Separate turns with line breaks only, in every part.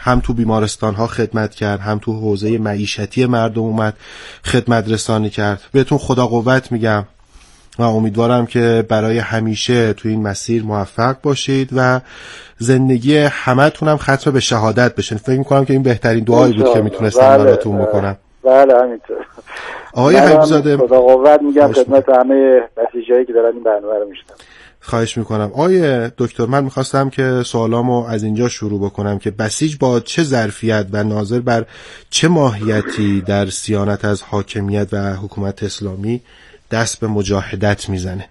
هم تو بیمارستان ها خدمت کرد، هم تو حوزه معیشتی مردم اومد خدمت رسانی کرد. بهتون خدا قوت میگم و امیدوارم که برای همیشه تو این مسیر موفق باشید و زندگی همتون هم ختم به شهادت بشه. فکر میکنم که این بهترین دعایی بود که میتونستم براتون بکنم.
بله همینطور.
آقای حبیب‌زاده
خدا قوت میگم خدمت همه بسیجایی که دارن این برنامه رو میشنون.
خواهش میکنم. آقای دکتر، من میخواستم که سوالامو از اینجا شروع بکنم که بسیج با چه ظرفیت و ناظر بر چه ماهیتی در صیانت از حاکمیت و حکومت اسلامی دست به مجاهدت میزنه؟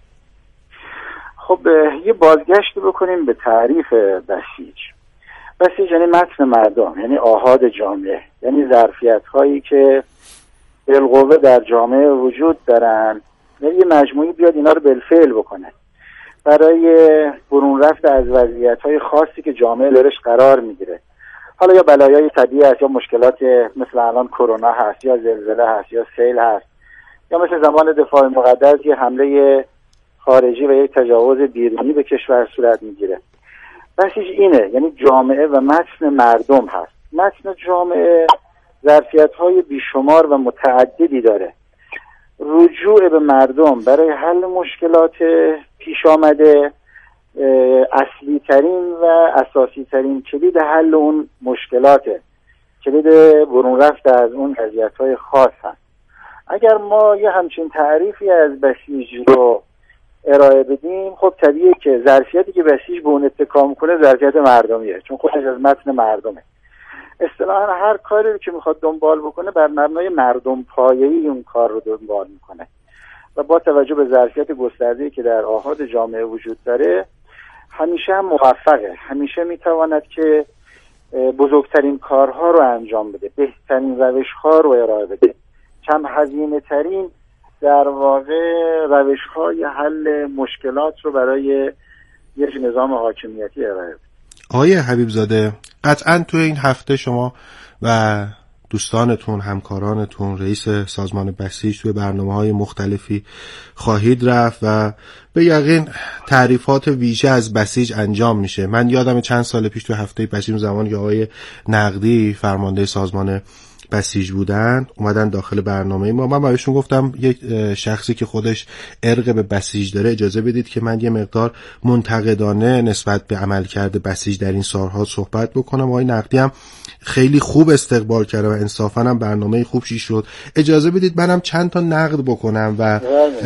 خب یه بازگشت بکنیم به تعریف بسیج. بسیج یعنی متن مردم، یعنی آحاد جامعه، یعنی ظرفیت هایی که بالقوه در جامعه وجود دارن، یعنی یه مجموعی بیاد اینا رو بالفعل بکنه برای برون رفت از وضعیت های خاصی که جامعه درش قرار میگیره. حالا یا بلایای طبیعی هست، یا مشکلات مثل الان کرونا هست، یا زلزله هست، یا سیل هست، یا مثل زمان دفاع مقدس یه حمله خارجی و یک تجاوز بیرونی به کشور صورت میگیره. بسیج اینه، یعنی جامعه و متن مردم هست. متن جامعه ظرفیت‌های بیشمار و متعددی داره. رجوع به مردم برای حل مشکلات پیش آمده اصلی ترین و اساسی ترین کلید حل اون مشکلاته، کلید برون رفت از اون وضعیت‌های خاص هست. اگر ما یه همچین تعریفی از بسیج رو ارائه بدیم، خب طبیعیه که ظرفیتی که بسیج به اون اتکا میکنه ظرفیت مردمیه، چون خودش از متن مردمه. اصطلاحاً هر کاری که میخواد دنبال بکنه بر مبنای مردم پایه‌ای اون کار رو دنبال میکنه و با توجه به ظرفیت گسترده‌ای که در آحاد جامعه وجود داره همیشه هم موفقه، همیشه میتواند که بزرگترین کارها رو انجام بده، بهترین روش‌ها رو ارائه بده، کم هزینه ترین در واقع روش‌های حل مشکلات رو برای یک نظام حاکمیتی ارائه بده.
آقای حبیب‌زاده، قطعاً توی این هفته شما و دوستانتون، همکارانتون، رئیس سازمان بسیج توی برنامه‌های مختلفی خواهید رفت و به یقین تعریفات ویژه از بسیج انجام میشه. من یادم چند سال پیش توی هفته بسیج، زمانی که آقای نقدی فرمانده سازمان بسیج بودن، اومدن داخل برنامه ما، من بهشون گفتم یک شخصی که خودش ارق به بسیج داره اجازه بدید که من یه مقدار منتقدانه نسبت به عملکرد بسیج در این سالها صحبت بکنم. آقای نقدی هم خیلی خوب استقبال کرده و انصافاً هم برنامه خوبی شد. اجازه بدید منم چند تا نقد بکنم و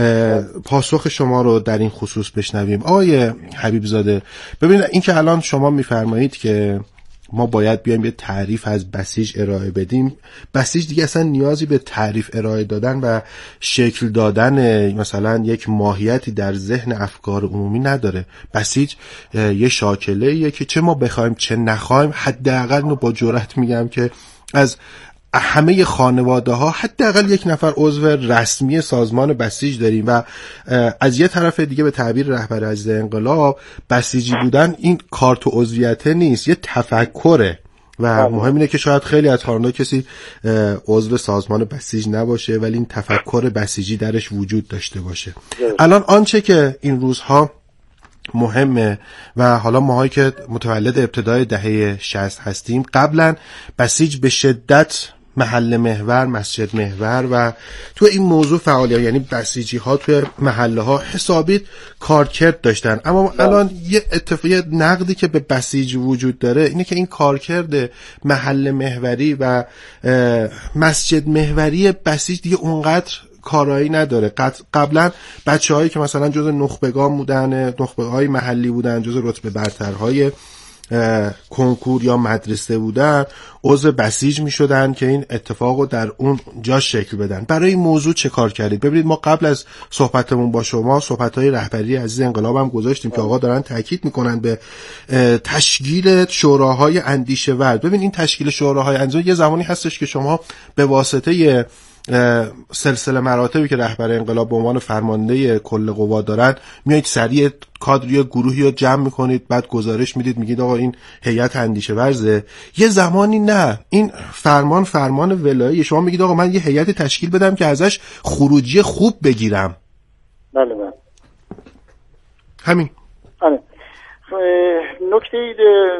پاسخ شما رو در این خصوص بشنویم. آقای حبیب‌زاده، ببینید این که الان شما میفرمایید که ما باید بیایم یه تعریف از بسیج ارائه بدیم، بسیج دیگه اصلا نیازی به تعریف ارائه دادن و شکل دادن مثلا یک ماهیتی در ذهن افکار عمومی نداره. بسیج یه شاکله‌ایه که چه ما بخوایم چه نخوایم، حداقل اینو با جرئت میگم که از همه خانواده ها حداقل یک نفر عضو رسمی سازمان بسیج داریم و از یه طرف دیگه به تعبیر رهبر عزیز انقلاب، بسیجی بودن این کارت و عضویته نیست، یه تفکره و مهم اینه که شاید خیلی از خانواده کسی عضو سازمان بسیج نباشه ولی این تفکر بسیجی درش وجود داشته باشه. الان آنچه که این روزها مهمه و حالا ماهایی که متولد ابتدای دهه 60 هستیم، قبلا بسیج به شدت محل محور، مسجد محور و تو این موضوع فعالیت، یعنی بسیجی ها تو محله ها حسابی کارکرد داشتن. اما الان یه نقدی که به بسیج وجود داره اینه که این کارکرد محل محوری و مسجد محوری بسیج دیگه اونقدر کارایی نداره. قبلا بچه‌هایی که مثلا جز نخبگان بودن، نخبه‌های محلی بودن، جز رتبه برترهای کنکور یا مدرسه بودن، عضو بسیج می شدن که این اتفاقو در اون جا شکل بدن. برای این موضوع چه کار کردید؟ ببینید ما قبل از صحبتمون با شما صحبت‌های رهبری عزیز انقلاب هم گذاشتیم که آقا دارن تاکید میکنن به تشکیل شوراهای اندیشه ورز. ببین این تشکیل شوراهای اندیشه یه زمانی هستش که شما به واسطه سلسله مراتبی که رهبر انقلاب به عنوان فرمانده کل قوا دارن میایید سریع کادری گروهی رو جمع میکنید، بعد گزارش میدید، میگید آقا این هیئت اندیشه ورزه. یه زمانی نه، این فرمان ولایی، شما میگید آقا من یه هیئت تشکیل بدم که ازش خروجی خوب بگیرم.
بله
همین.
نکته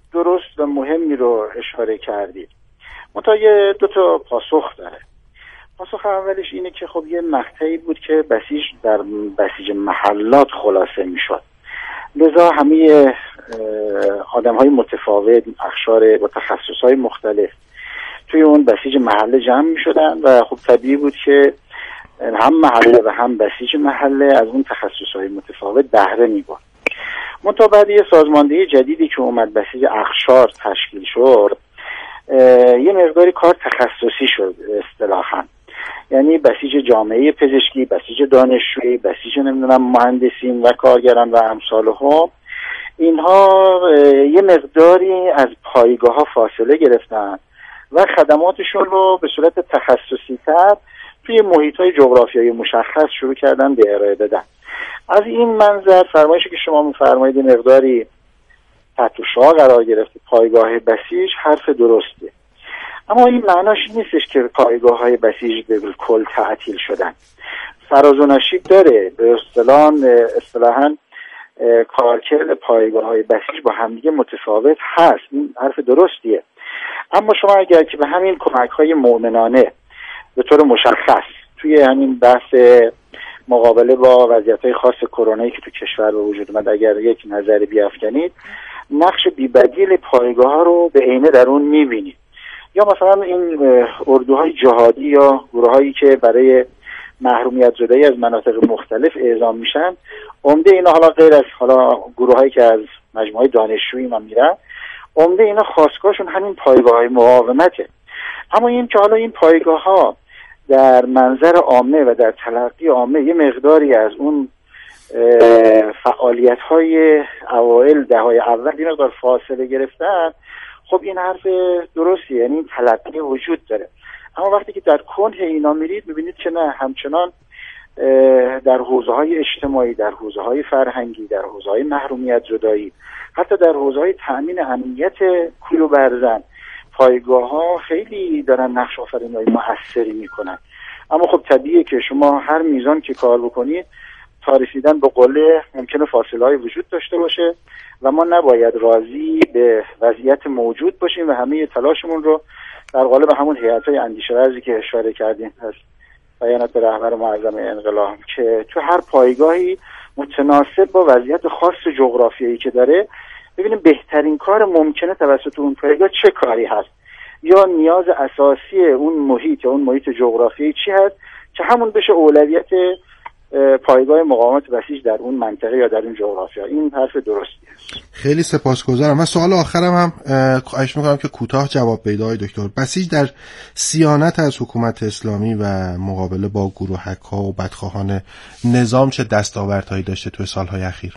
درست و مهمی رو اشاره کردید. منتها یه 2 پاسخ داره. پاسخ اولش اینه که خب یه مقطعی بود که بسیج در بسیج محلات خلاصه میشد، لذا همه آدم‌های متفاوت، اقشار با تخصص‌های مختلف توی اون بسیج محله جمع می‌شدن و خب طبیعی بود که هم محله و هم بسیج محله از اون تخصص‌های متفاوت بهره می‌برد. منتها بعد یه سازماندهی جدیدی که اومد، بسیج اقشار تشکیل شد، یه مقداری کار تخصصی شد اصطلاحاً. یعنی بسیج جامعه پزشکی، بسیج دانشجویی، بسیج مهندسین و کارگران و امثالهم، اینها یه مقداری از پایگاه‌ها فاصله گرفتن و خدماتشون رو به صورت تخصصی تر توی محیط‌های جغرافیایی مشخص شروع کردن به ارائه دادن. از این منظر فرمایشی که شما می‌فرمایید مقداری تحت شعاع قرار گرفته پایگاه بسیج، حرف درسته. اما این معناش نیستش که پایگاه‌های بسیج به کل تعطیل شدن. فراز و نشیب داره. به اصطلاحاً کارکرد پایگاه‌های بسیج با همدیگه متفاوت هست. این حرف درستیه. اما شما اگر که به همین کمک‌های مؤمنانه به طور مشخص توی همین بحث مقابله با وضعیت‌های خاص کرونایی که تو کشور به وجود اومد اگر یک نظر بیافکنید، نقش بی‌بدیل پایگاه‌ها رو به عینه در اون می‌بینید. یا مثلا این اردوهای جهادی یا گروهایی که برای محرومیت زدایی از مناطق مختلف اعزام میشن، عمده اینا، حالا غیر از حالا گروهایی که از مجموعه دانشجویی ما میرن، عمده اینا خاصگاهشون همین پایگاه‌های مقاومته. اما این که حالا این پایگاه‌ها در منظر عامه و در تلقی عامه یه مقداری از اون فعالیت‌های اوایل دهه‌های اول یه مقدار فاصله گرفتن، خب این حرف درستیه، یعنی این تلقی وجود داره. اما وقتی که در کنه اینا میرید میبینید که نه، همچنان در حوزه‌های اجتماعی، در حوزه‌های فرهنگی، در حوزه‌های محرومیت زدایی، حتی در حوزه‌های تأمین امنیت کوی و برزن، پایگاه‌ها خیلی دارن نقش آفرینی موثری میکنن. اما خب طبیعیه که شما هر میزان که کار بکنید تا رسیدن به قله ممکنه فاصله‌های وجود داشته باشه و ما نباید راضی به وضعیت موجود باشیم و همه تلاشمون رو در قالب همون هیئت‌های اندیشه ورزی که اشاره کردیم از بیانات رهبر معظم انقلاب که تو هر پایگاهی متناسب با وضعیت خاص جغرافیایی که داره ببینیم بهترین کار ممکنه توسط اون پایگاه چه کاری هست یا نیاز اساسی اون محیط یا اون محیط جغرافیایی چی هست که همون بشه اولویت پایگاه مقاومت بسیج در اون منطقه یا در اون جغرافیا. این حرف درستیه.
خیلی سپاسگزارم. و سوال آخرم هم خواهش میکنم که کوتاه جواب بده آقای دکتر. بسیج در صیانت از حکومت اسلامی و مقابله با گروهک‌ها و بدخواهان نظام چه دستاوردهایی داشته توی سالهای اخیر؟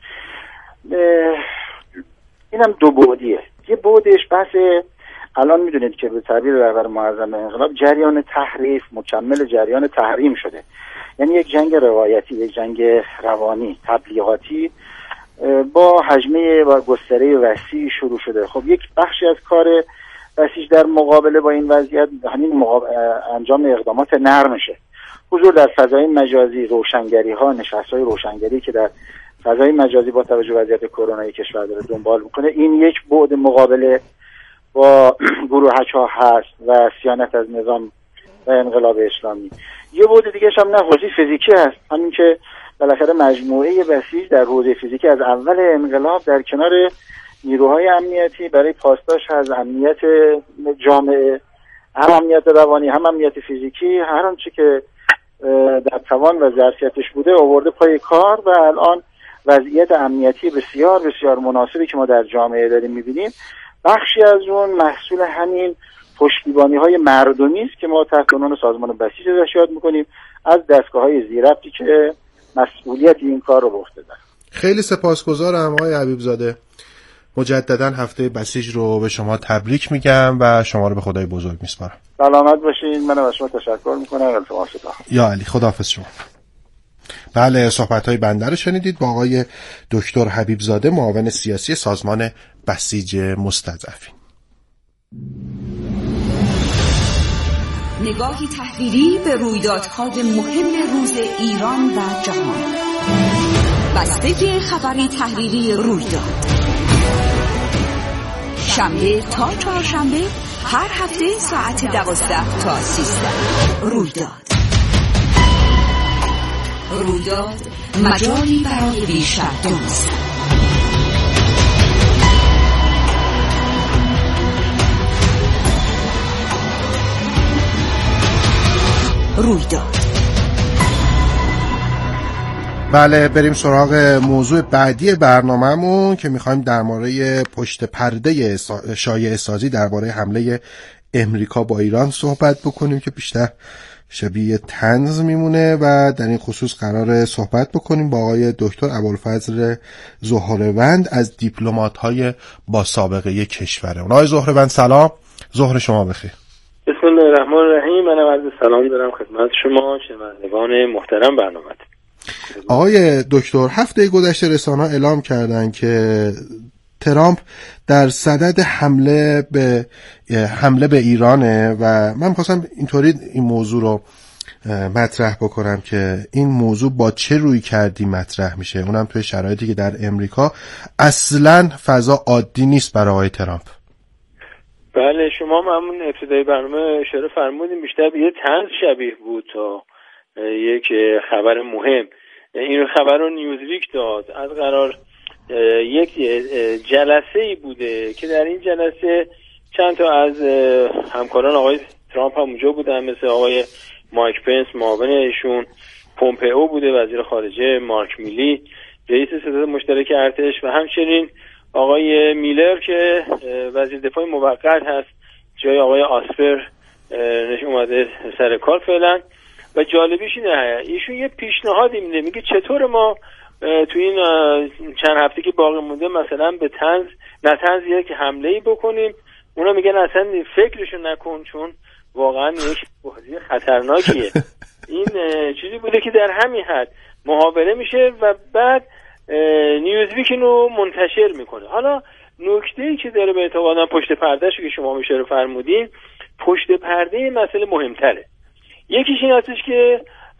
اینم دو بعدیه. یه بعدش بحث الان میدونید که به تعبیر رهبر معظم انقلاب جریان تحریف مکمل جریان تحریم شده. یعنی یک جنگ روایتی، یک جنگ روانی، تبلیغاتی با حجمه و گستره وسیع شروع شده. خب یک بخشی از کار بسیج در مقابله با این وضعیت همین انجام اقدامات نرمشه. حضور در فضای مجازی، روشنگری ها، نشست های روشنگری که در فضای مجازی با توجه به وضعیت کرونایی کشور داره دنبال میکنه، این یک بعد مقابله با گروهک‌ها هست و صیانت از نظام و انقلاب اسلامی. یه بعد دیگه هم نه حوزه فیزیکی هست، همین که بالاخره مجموعه بسیج در حوزه فیزیکی از اول انقلاب در کنار نیروهای امنیتی برای پاسداشت از امنیت جامعه، هم امنیت روانی هم امنیت فیزیکی، هر آنچه که در توان و ظرفیتش بوده آورده پای کار و الان وضعیت امنیتی بسیار بسیار مناسبی که ما در جامعه داریم می‌بینیم بخشی از اون محصول همین پشتیبانی‌های مردمی است که ما تحت عنوان سازمان بسیج ازش یاد می‌کنیم از دستگاه‌های زیرربطی که مسئولیت این کار رو به عهده دارن.
خیلی سپاسگزارم آقای حبیب زاده. مجددا هفته بسیج رو به شما تبریک میگم و شما رو به خدای بزرگ میسپارم.
سلامت باشین. منم از شما تشکر میکنم. التماس دارم.
یا علی، خداحافظ شما. بله، صحبت‌های بنده رو شنیدید با آقای دکتر حبیب زاده، معاون سیاسی سازمان بسیج مستضعفین.
نگاهی تحلیلی به رویدادهای مهم روز ایران و جهان. بستگی خبری تحلیلی رویداد. شنبه تا چهارشنبه هر هفته ساعت 12 تا 13. رویداد مجالی برای بیشتر دونستن. رویداد.
بله، بریم سراغ موضوع بعدی برنامه‌مون که می‌خوایم در مورد پشت پرده شایعه سازی درباره حمله امریکا با ایران صحبت بکنیم که بیشتر شبیه طنز میمونه و در این خصوص قرار صحبت بکنیم با آقای دکتر ابوالفضل زهره‌وند از دیپلمات‌های با سابقه کشور. آقای زهره‌وند سلام، ظهر شما بخیر.
بسم الله الرحمن الرحیم. منم عرض سلام دارم خدمت شما شنوندگان محترم برنامه.
آقای دکتر، هفته گذشته رسانه‌ها اعلام کردند که ترامپ در صدد حمله به ایرانه و من می‌خواستم اینطوری این موضوع رو مطرح بکنم که این موضوع با چه روی کردی مطرح میشه، اونم توی شرایطی که در امریکا اصلاً فضا عادی نیست برای آقای ترامپ.
بله، شما همون ابتدای برنامه اشاره فرمودین بیشتر به یه طنز شبیه بود تا یک خبر مهم. این خبر رو نیوزویک داد. از قرار یک جلسه‌ای بوده که در این جلسه چند تا از همکاران آقای ترامپ هم اونجا بودن، مثل آقای مایک پنس معاون ایشون، پومپئو بوده وزیر خارجه، مارک میلی رئیس ستاد مشترک ارتش و همچنین آقای میلر که وزیر دفاع موقت هست جای آقای آسپر اومده سر کار فعلا. و جالبیش اینه ایشون یه پیشنهادی میده، میگه چطور ما تو این چند هفته که باقی مونده مثلا به طنز که حمله‌ای بکنیم. اونا میگن اصلا فکرشو نکن چون واقعا یک بازی خطرناکیه. این چیزی بوده که در همین حد محاوره میشه و بعد نیوزویک اینو منتشر میکنه. حالا نکته‌ای که داره به اعتقادم پشت پردهشو که شما اشاره فرمودین، پشت پرده مسئله مهمتره. یکیش این هستش که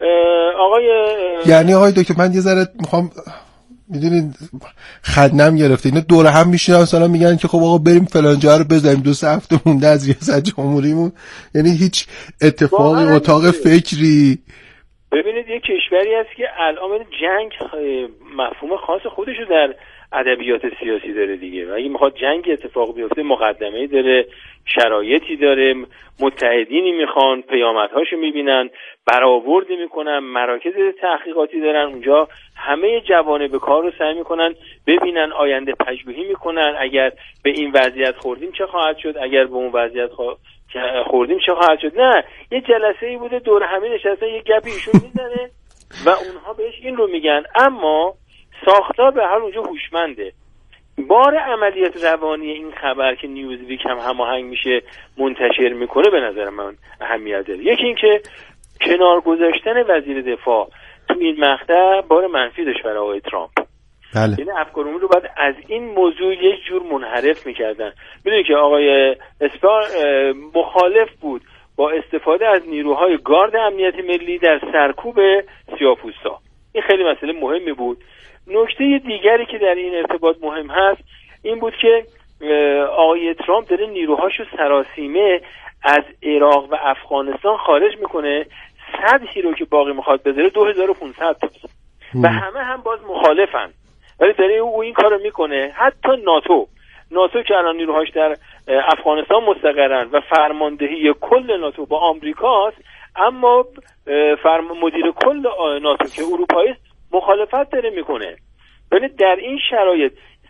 یعنی آقای دکتر من یه ذره میخوام، میدونین خدنم گرفته، اینا دور هم میشینن مثلا میگن که خب آقا بریم فلان جا رو بزنیم، 2 هفته مونده از ریاست جمهوریمون، یعنی هیچ اتفاقی اتاق فکری.
ببینید یه کشوری هست که الان جنگ مفهوم خاص خودشو در ادبیات سیاسی داره دیگه، و اگه میخواد جنگ اتفاق بیفته مقدمه‌ای داره، شرایطی داره، متحدینی میخوان، پیامدهاشو میبینن، برآوردی میکنن، مراکز تحقیقاتی دارن اونجا، همه جوانب کار رو سعی میکنن ببینن، آینده پژوهی میکنن، اگر به این وضعیت خوردیم چه خواهد شد، اگر به اون وضعیت خوردیم چه خواهد شد. نه، یه جلسه‌ای بوده دور همین نشستن، یه گپی ایشون میزنه و اونها بهش این رو میگن، اما ساختار به هر اونجا هوشمنده. بار عملیات روانی این خبر که نیوزویک هم هماهنگ میشه منتشر میکنه به نظر من اهمیت داره. یکی این که کنار گذاشتن وزیر دفاع تو این مقطع بار منفی داشت برای آقای ترامپ.
بله.
یعنی افکار عمومی رو باید از این موضوع یک جور منحرف میکردن. میدونید که آقای اسپار مخالف بود با استفاده از نیروهای گارد امنیت ملی در سرکوب سیاه‌پوستا. این خیلی مسئله مهمی بود. نکته دیگری که در این ارتباط مهم هست این بود که آقای ترامپ داره نیروهاشو سراسیمه از عراق و افغانستان خارج میکنه. 100 هیرو که باقی میخواد بذاره 2500 تا و همه هم باز مخالفن، ولی داره او این کارو میکنه. حتی ناتو که الان نیروهاش در افغانستان مستقرن و فرماندهی کل ناتو با آمریکاست، اما مدیر کل ناتو که اروپایی مخالفت داره میکنه. یعنی در این شرایط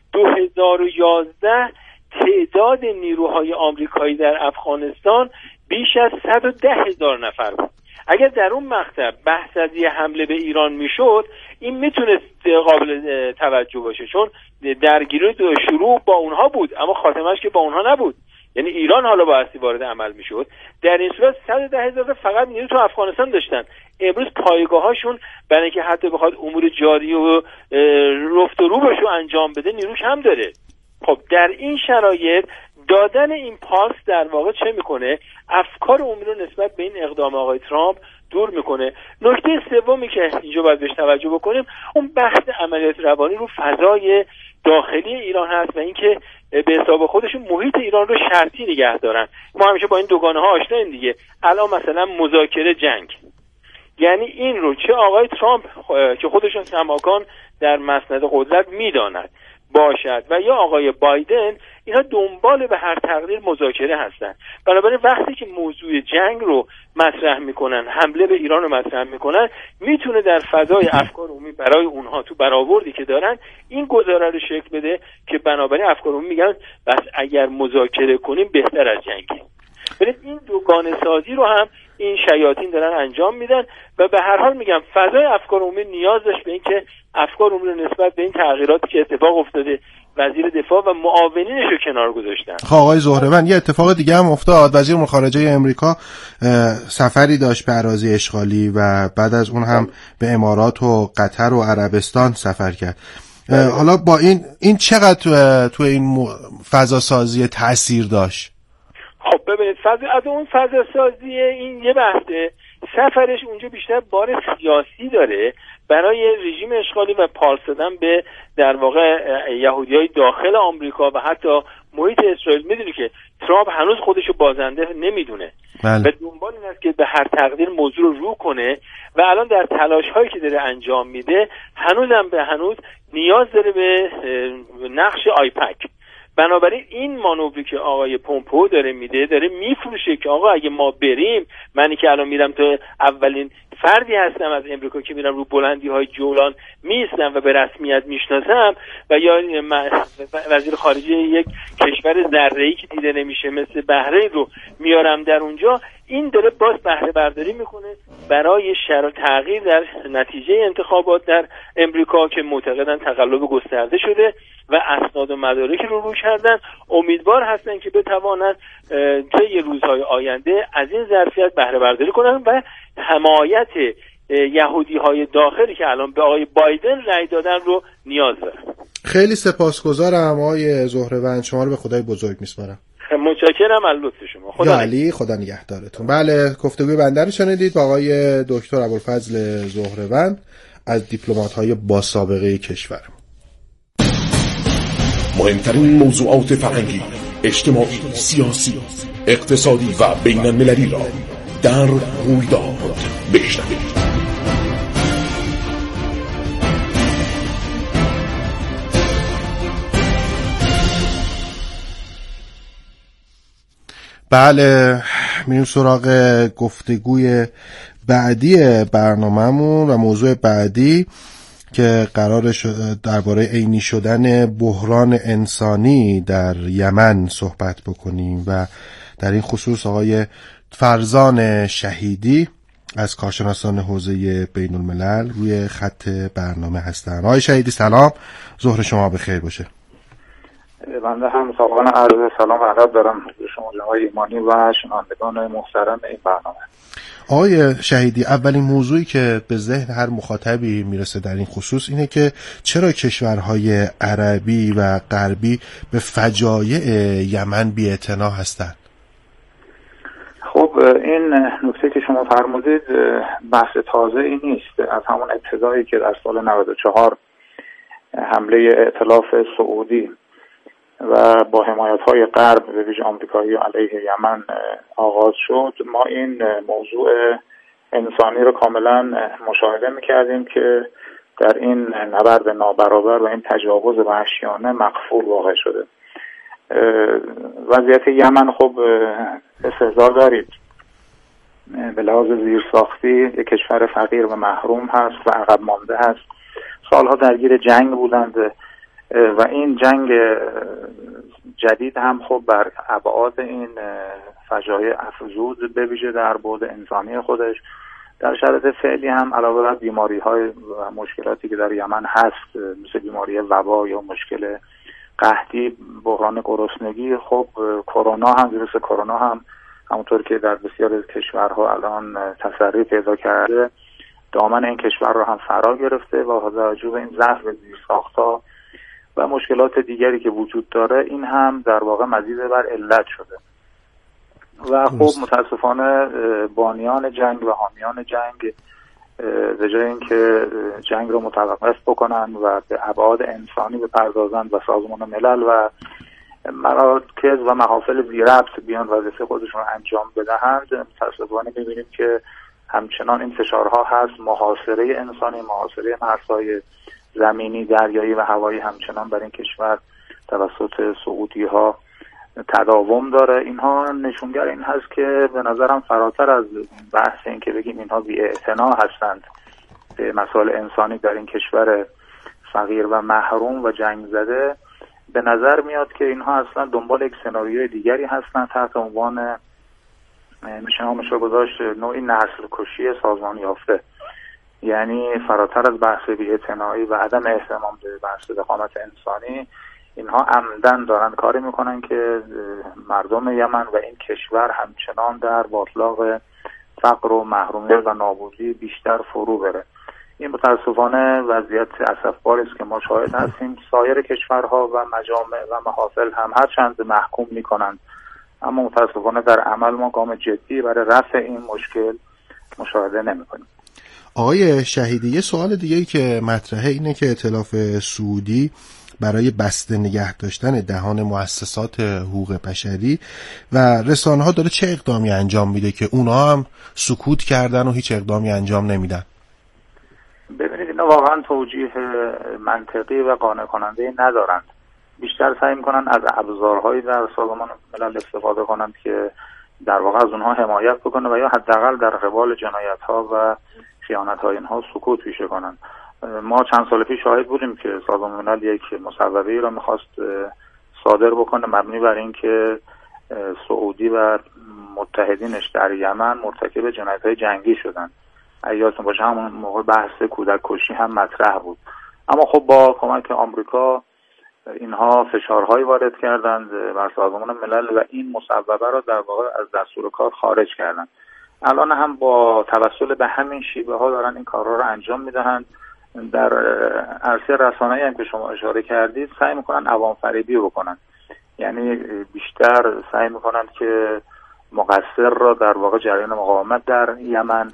2011 تعداد نیروهای آمریکایی در افغانستان بیش از 110,000 نفر بود. اگر در اون مقطع بحث از یه حمله به ایران میشد این میتونست قابل توجه باشه، چون درگیری شروع با اونها بود اما خاتمش که با اونها نبود. یعنی ایران حالا بایستی وارد عمل میشد. در این صورت 110,000 فقط نیرو تو افغانستان داشتن. امروز پایگاهاشون برای اینکه حتی بخواد امور جاری و رفت و روبشو انجام بده نیروش هم داره. خب در این شرایط دادن این پاس در واقع چه میکنه؟ افکار عمومی رو نسبت به این اقدام آقای ترامپ دور میکنه. نکته سومی که اینجا باید بهش توجه بکنیم اون بحث عملیات روانی رو فضای داخلی ایران هست و اینکه به حساب خودشون محیط ایران رو شرطی نگه دارن. ما همیشه با این دوگانه ها آشناییم دیگه. الان مثلا مذاکره جنگ، یعنی این رو چه آقای ترامپ که خودشون کماکان در مسند قدرت میداند باشد و یا آقای بایدن، اینا دنبال به هر تقدیر مذاکره هستن. بنابراین وقتی که موضوع جنگ رو مطرح میکنن، حمله به ایران رو مطرح میکنن، میتونه در فضای افکار عمومی برای اونها تو برآوردی که دارن این گزاره رو شکل بده که بنابراین افکار عمومی میگن بس اگر مذاکره کنیم بهتر از جنگیم. ببینید این دوگانه سازی رو هم این شیاطین دارن انجام میدن و به هر حال میگم فضای افکار عمومی نیاز داشت به اینکه افکار عمومی رو نسبت به این تغییراتی که اتفاق افتاده وزیر دفاع و معاونینش رو کنار گذاشتن.
خب آقای زهروند، یه اتفاق دیگه هم افتاد. وزیر امور خارجه امریکا سفری داشت به اراضی اشغالی و بعد از اون هم به امارات و قطر و عربستان سفر کرد. حالا با این چقدر تو این فضا سازی تأثیر داشت؟
خب ببینید از اون فضا سازی این یه بحثه. سفرش اونجا بیشتر بار سیاسی داره برای رژیم اشغالی و پال زدن به در واقع یهودیای داخل آمریکا و حتی محیط اسرائیل. میدونی که ترامپ هنوز خودشو بازنده نمیدونه و دنبال این است که به هر تقدیر موضوع رو کنه و الان در تلاش هایی که داره انجام میده هنوز نیاز داره به نقش آیپک. بنابراین این مانوری که آقای پومپئو داره میده، داره میفروشه که آقا اگه ما بریم، منی که الان میرم تو اولین فردی هستم از امریکا که میرم رو بلندی های جولان میستم و به رسمیت میشناسم و یا وزیر خارجه یک کشور ذره‌ای که دیده نمیشه مثل بحرین رو میارم در اونجا، این داره باز بهره برداری میکنه برای تغییر در نتیجه انتخابات در امریکا که معتقدن تقلب گسترده شده و اسناد و مدارک رو کردن. امیدوار هستن که بتوانند طی روزهای آینده از این ظرفیت بهره برداری کنن و حمایت یهودی‌های داخلی که الان به آقای بایدن رأی دادن رو نیاز دارن.
خیلی سپاسگزارم آقای زهروند، شما رو به خدای بزرگ میسپارم.
متشکرم از لطف شما.
خدا علی، خدا نگهدارتون. بله، گفتگوی بنده رو شنیدید با آقای دکتر ابوالفضل زهروند از دیپلمات‌های با سابقه کشور.
مهمترین موضوعات فرهنگی، اجتماعی، سیاسی، اقتصادی و بین المللی را در رویداد بشنوید.
بله، میریم سراغ گفتگوی بعدی برنامه‌مون و موضوع بعدی که قراره درباره عینی شدن بحران انسانی در یمن صحبت بکنیم و در این خصوص آقای فرزان شهیدی از کارشناسان حوزه بین الملل روی خط برنامه هستن. آقای شهیدی سلام، ظهر شما بخیر باشه.
بنده هم سابقا عرض سلام و ادب دارم به شما جناب ایمانی و شنوندگان محترم این برنامه.
آقای شهیدی، اولین موضوعی که به ذهن هر مخاطبی میرسه در این خصوص اینه که چرا کشورهای عربی و غربی به فجایع یمن بی‌اعتنا هستند؟
خب این نکته که شما فرمودید بحث تازه ای نیست. از همون ابتدایی که در سال 94 حمله ائتلاف سعودی و با حمایت‌های غرب به ویژه آمریکایی علیه یمن آغاز شد، ما این موضوع انسانی رو کاملا مشاهده می‌کردیم که در این نبرد نابرابر و این تجاوز وحشیانه مغفور واقع شده. وضعیت یمن خب استحضار دارید، به لحاظ زیرساختی یک کشور فقیر و محروم هست و عقب مانده هست. سالها درگیر جنگ بودند و این جنگ جدید هم خب بر ابعاد این فجایع افزود، به ویژه در بعد انسانی خودش. در شرایط فعلی هم علاوه بر بیماری‌های و مشکلاتی که در یمن هست مثل بیماری وبا یا مشکل قحطی، بحران گرسنگی، خب کرونا هم، ویروس کرونا هم همونطور که در بسیار کشورها الان تسری پیدا کرده دامن این کشور رو هم فرا گرفته و با توجه به این ضعف زیرساخت‌ها و مشکلات دیگری که وجود داره این هم در واقع مزید بر علت شده و خب متاسفانه بانیان جنگ و حامیان جنگ به جای اینکه جنگ رو متوقف بکنن و به ابعاد انسانی بپردازند و سازمان ملل و مراکز و محافل بی‌ربط بیان وظیفه خودشون رو انجام بدهند، متأسفانه می‌بینیم که همچنان این فشارها هست. محاصره انسانی، محاصره مرزهای زمینی، دریایی و هوایی همچنان بر این کشور توسط سعودی‌ها تداوم داره. اینها نشونگر این هست که به نظرم فراتر از بحث این که بگیم اینها بی‌اعتنا هستند به مسائل انسانی در این کشور فقیر و محروم و جنگ زده، به نظر میاد که اینها اصلا دنبال یک سناریوی دیگری هستند تحت عنوان میشه نامش رو گذاشت نوعی نسل کشی سازمان یافته. یعنی فراتر از بحث بی‌اعتنایی و عدم اهتمام به بحث ضخامت انسانی، اینها عمدن دارن کاری میکنن که مردم یمن و این کشور همچنان در باطلاق فقر و محرومیت و نابودی بیشتر فرو بره. این متاسفانه وضعیت اسفباری است که ما شاهد هستیم. سایر کشورها و مجامع و محافل هم هر چند محکوم میکنند، اما متاسفانه در عمل ما گام جدی برای رفع این مشکل مشاهده نمیکنیم.
آقای شهیدی، یه سوال دیگه‌ای که مطرحه اینه که ائتلاف سعودی برای بسته نگه داشتن دهان مؤسسات حقوق بشری و رسانه‌ها داره چه اقدامی انجام میده که اونا هم سکوت کردن و هیچ اقدامی انجام نمیدن؟
ببینید اینا واقعا توجیه منطقی و قانع کننده ندارند. بیشتر سعی میکنن از ابزارهایی در سازمان ملل استفاده کنند که در واقع از اونها حمایت بکنه و یا حداقل در قبال جنایت‌ها و خیانت‌های اینها سکوت پیشه کنند. ما چند سال پیش شاهد بودیم که سازمان ملل یک مصوبه‌ای را می‌خواست صادر بکنه مبنی بر اینکه سعودی و متحدینش در یمن مرتکب جنایت‌های جنگی شدن. یادتون باشه همون موقع بحث کودک کشی هم مطرح بود. اما خب با کمک آمریکا اینها فشارهایی وارد کردند بر سازمان ملل و این مصوبه را در واقع از دستور کار خارج کردند. الان هم با توسل به همین شیوه ها دارن این کارها را انجام میدهند. در عرصه رسانه‌ای هم که شما اشاره کردید سعی میکنن عوام فریبی بکنن، یعنی بیشتر سعی میکنن که مقصر را در واقع جریان مقاومت در یمن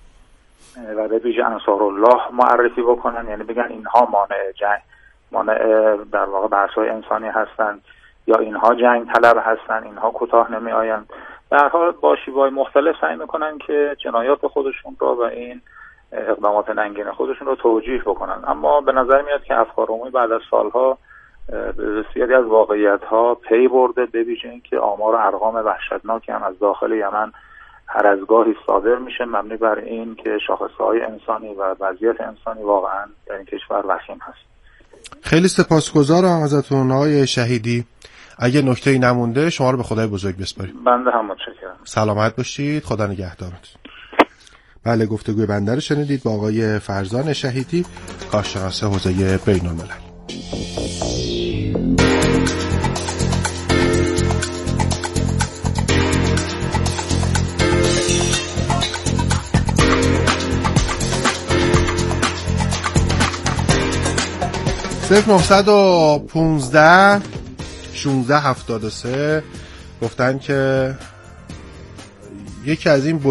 و به ویژه انصارالله معرفی بکنن، یعنی بگن اینها مانع در واقع بحث‌های انسانی هستند یا اینها جنگ طلب هستند، اینها کوتاه نمی آیند. در هر حال با شیوه‌های مختلف سعی میکنن که جنایات خودشون را و این اقدامات ننگین خودشون رو توجیه بکنن. اما به نظر میاد که افکار عمومی بعد از سالها به بسیاری از واقعیت‌ها پی برده، به ویژه اینکه آمار و ارقام وحشتناکی هم از داخل یمن هر از گاهی صادر میشه مبنی بر این که شاخصه‌های انسانی و وضعیت انسانی واقعا در این کشور وخیم هست.
خیلی سپاسگزارم ازتون آقای شهیدی. اگه نکته‌ای نمونده شما رو به خدای بزرگ بسپاریم.
بنده هم متشکرم.
سلامت باشید، خدا نگهدارتون. بله، گفتگوی بنده رو شنیدید با آقای فرزان شهیدی، کارشناس حوزه بین‌الملل. صرف 915 1673 گفتن که یکی از این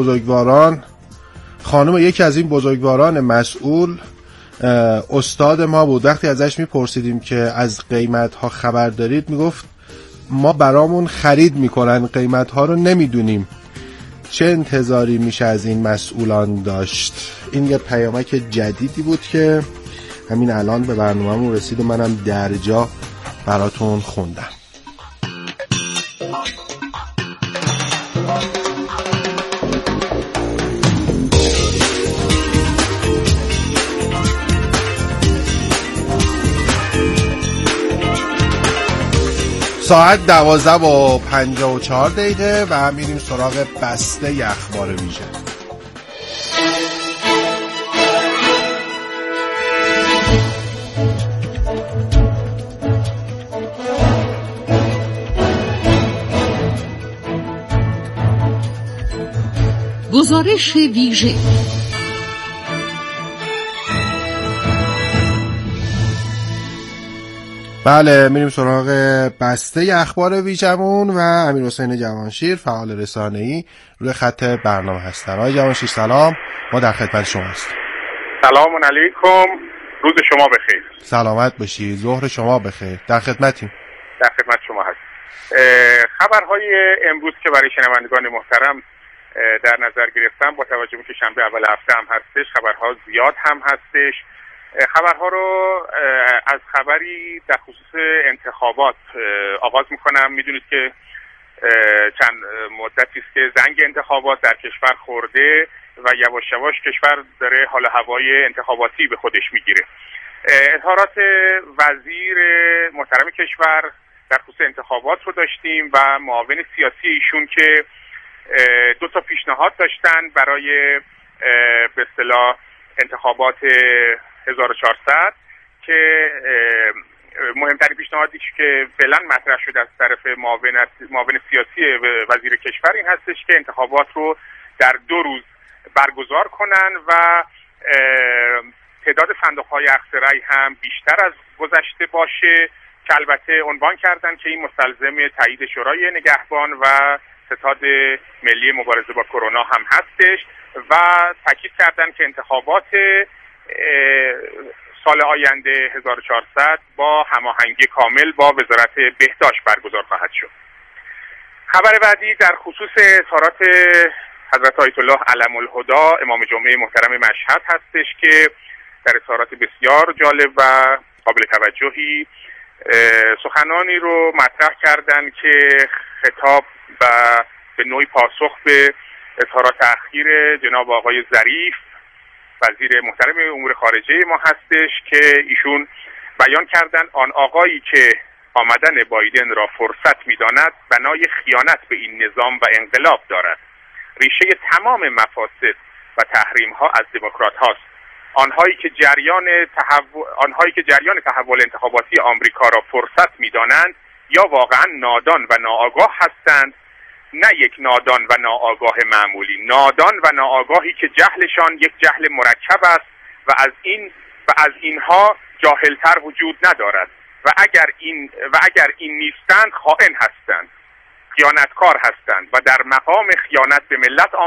بزرگواران مسئول استاد ما بود. وقتی ازش میپرسیدیم که از قیمت ها خبر دارید میگفت ما برامون خرید میکنن، قیمت ها رو نمیدونیم، چه انتظاری میشه از این مسئولان داشت. این یه پیامک جدیدی بود که همین الان به برنامه‌مون رسید و منم درجا براتون خوندم. ساعت 12:54 و میریم سراغ بسته اخبار ویژه.
گزارش ویژه.
بله، میریم سراغ بسته اخبار ویژمون و امیرحسین جوانشیر فعال رسانه‌ای روی خط برنامه هستن. آقای جوانشیر سلام، ما در خدمت شما هستیم.
سلام علیکم، روز شما بخیر.
سلامت باشی، ظهر شما بخیر. در خدمتیم.
در خدمت شما هست. خبرهای امروز که برای شنوندگان محترم در نظر گرفتم، با توجه به که شنبه اول هفته هم هستش، خبرها زیاد هم هستش. خبرها رو از خبری در خصوص انتخابات آغاز میکنم. میدونید که چند مدتی است که زنگ انتخابات در کشور خورده و یواش یواش کشور داره حال هوای انتخاباتی به خودش میگیره. اظهارات وزیر محترم کشور در خصوص انتخابات رو داشتیم و معاون سیاسی ایشون که دو تا پیشنهاد داشتن برای به اصطلاح انتخابات 1400 که مهمترین پیشنهادی که فعلا مطرح شده از طرف معاون سیاسی وزیر کشور این هستش که انتخابات رو در 2 روز برگزار کنن و تعداد صندوق‌های اخذ رأی هم بیشتر از گذشته باشه، که البته عنوان کردن که این مستلزم تایید شورای نگهبان و ستاد ملی مبارزه با کرونا هم هستش و تاکید کردن که انتخابات سال آینده 1400 با هماهنگی کامل با وزارت بهداشت برگزار خواهد شد. خبر بعدی در خصوص اظهارات حضرت آیت الله علم الهدی امام جمعه محترم مشهد هستش که در اظهارات بسیار جالب و قابل توجهی سخنانی رو مطرح کردن که خطاب و به نوعی پاسخ به اظهارات اخیر جناب آقای ظریف وزیر محترم امور خارجه ما هستش که ایشون بیان کردن آن آقایی که آمدن بایدن را فرصت می‌داند بنای خیانت به این نظام و انقلاب دارد. ریشه تمام مفاسد و تحریم‌ها از دموکرات هاست. آنهایی که جریان تحول انتخاباتی آمریکا را فرصت می‌دانند یا واقعا نادان و ناآگاه هستند، نه یک نادان و ناآگاه معمولی، نادان و ناآگاهی که جهلشان یک جهل مرکب است و از اینها جاهلتر وجود ندارد و اگر این نیستند خائن هستند، خیانتکار هستند و در مقام خیانت به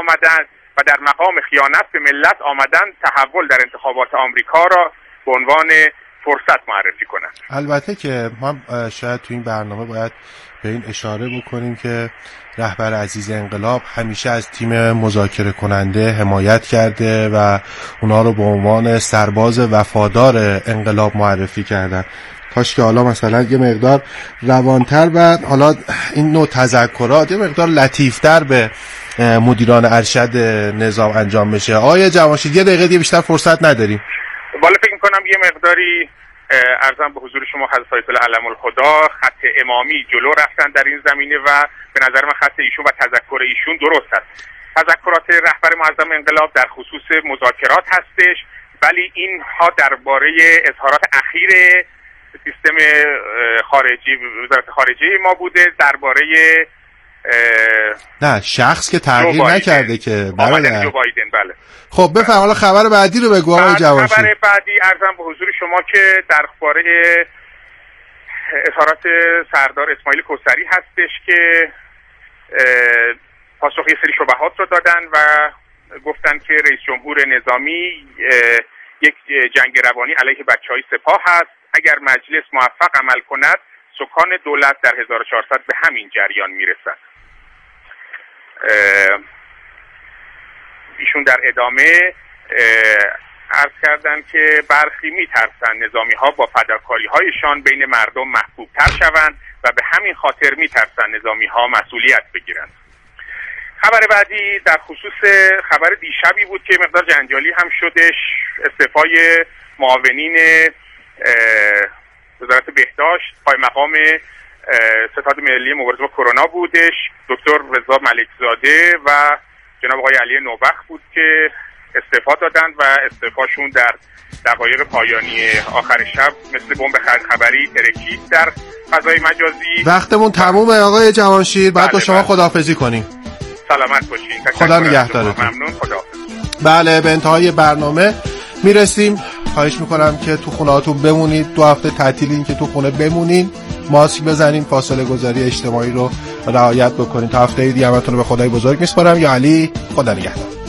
ملت آمدن تحول در انتخابات آمریکا را به عنوان فرصت معرفی کنند.
البته که ما شاید تو این برنامه باید به این اشاره بکنیم که رهبر عزیز انقلاب همیشه از تیم مذاکره کننده حمایت کرده و اونا رو به عنوان سرباز وفادار انقلاب معرفی کردن. کاش که حالا مثلا یه مقدار روانتر و حالا این نوع تذکرات یه مقدار لطیفتر به مدیران ارشد نظام انجام بشه. آقای جوانشیر یه دقیقه بیشتر فرصت نداریم.
والا فکر می‌کنم یه مقداری عرضم به حضور شما حضرت آیت الله علم الهدی خط امامی جلو رفتن در این زمینه و به نظر من خط ایشون و تذکر ایشون درست است. تذکرات رهبر معظم انقلاب در خصوص مذاکرات هستش، ولی اینها درباره اظهارات اخیر سیستم خارجی وزارت خارجه ما بوده، درباره
نه شخص که تغییر نکرده که برادر
جو بایدن. بله
خب بفرمایید، حالا خبر بعدی رو بگو آقای جوانشیر.
خبر بعدی عرضم به حضور شما که درباره اظهارات سردار اسماعیل کوثری هستش که پاسخ یه سری شبهات رو دادن و گفتن که رئیس جمهور نظامی یک جنگ روانی علیه بچه‌های سپاه هست. اگر مجلس موفق عمل کند سکان دولت در 1400 به همین جریان میرسند. ایشون در ادامه عرض کردن که برخی میترسن نظامی ها با فداکاری هایشان بین مردم محبوب تر شوند و به همین خاطر میترسن نظامی ها مسئولیت بگیرند. خبر بعدی در خصوص خبر دیشبی بود که مقدار جنجالی هم شدش، استعفای معاونین وزارت بهداشت پای مقام ستاد ملی مبارزه با کرونا بودش. دکتر رضا ملکزاده و جناب آقای علی نوبخت بود که استعفا دادن و استعفاشون در دقایق پایانی آخر شب مثل بمب خبری ترکید در فضای مجازی.
وقتمون تمومه آقای جوانشیر، بعد با شما خداحافظی کنیم.
سلامت باشین.
خدا نگهدارتون.
ممنون. خداحافظ.
بله، به انتهای برنامه میرسیم. خواهش میکنم که تو خونه هاتون بمونید، 2 هفته تعطیلین که تو خونه بمونین، ماسک بزنین، فاصله گذاری اجتماعی رو رعایت بکنین. تا هفته دیگه همتون رو به خدای بزرگ میسپارم. یا علی، خدا نگهدار.